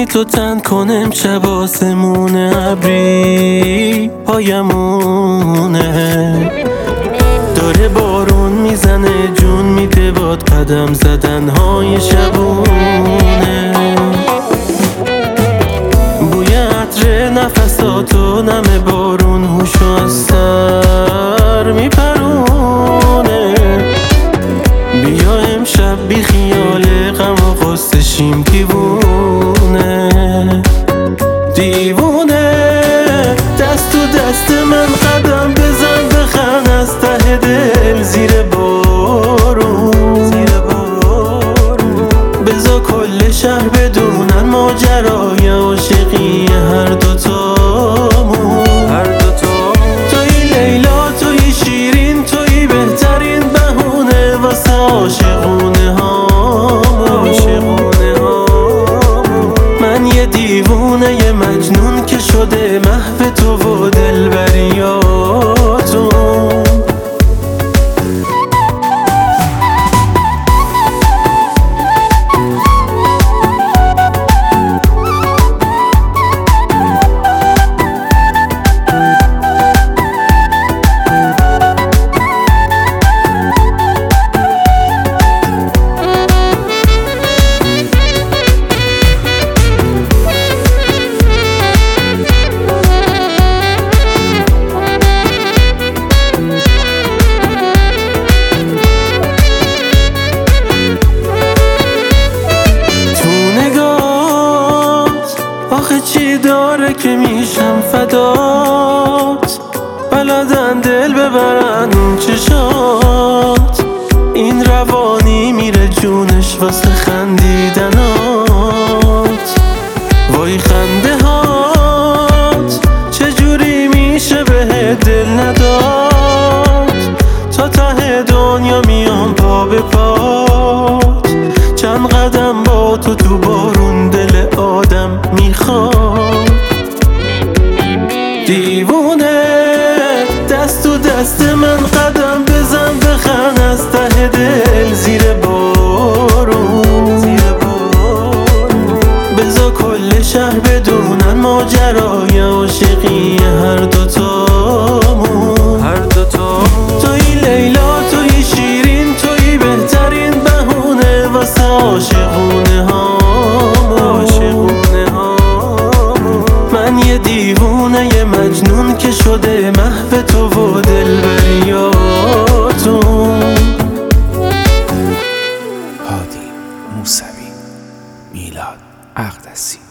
تو تن کنم شب آسمون ابری پایمونه، داره بارون میزنه جون میده باد قدم زدن های شبونه، بوی عطر نفساتو نم بارون هوشو از سر میپرونه، بیا امشب بی خیال غم و غصه شیم دیوونه دیوونه. دست تو دست من قدم بزن بخند از ته دل زیر بارون، بذار کل شهر بدونن ماجرای عاشقی هر دوتامون. توی لیلا توی شیرین توی بهترین بهونه واسه عاشقونه هامون. من یه دیوونه یه مجنون که شده محو تو و دلبریاتون. آخه چی داره که میشم فدات، بلدن دل ببرن اون چشات، این روانی میره جونش واسه خندیدنات. وای خنده هات چجوری میشه به دل نداد، تا ته دنیا میام پا به پات، چند قدم با تو بارون دل آدم میخواد. دیوونه دست تو دست من قدم بزن بخند از ته دل زیر بارون، بذار کل شهر بدونن ماجرای عاشقی هر دوتامون. توی لیلا توی شیرین توی بهترین بهونه واسه عاشقونه هامون. من یه دیوونه یه مجنون که شده محو تو و دلبریاتون. هادی موسوی، میلاد اقدسی.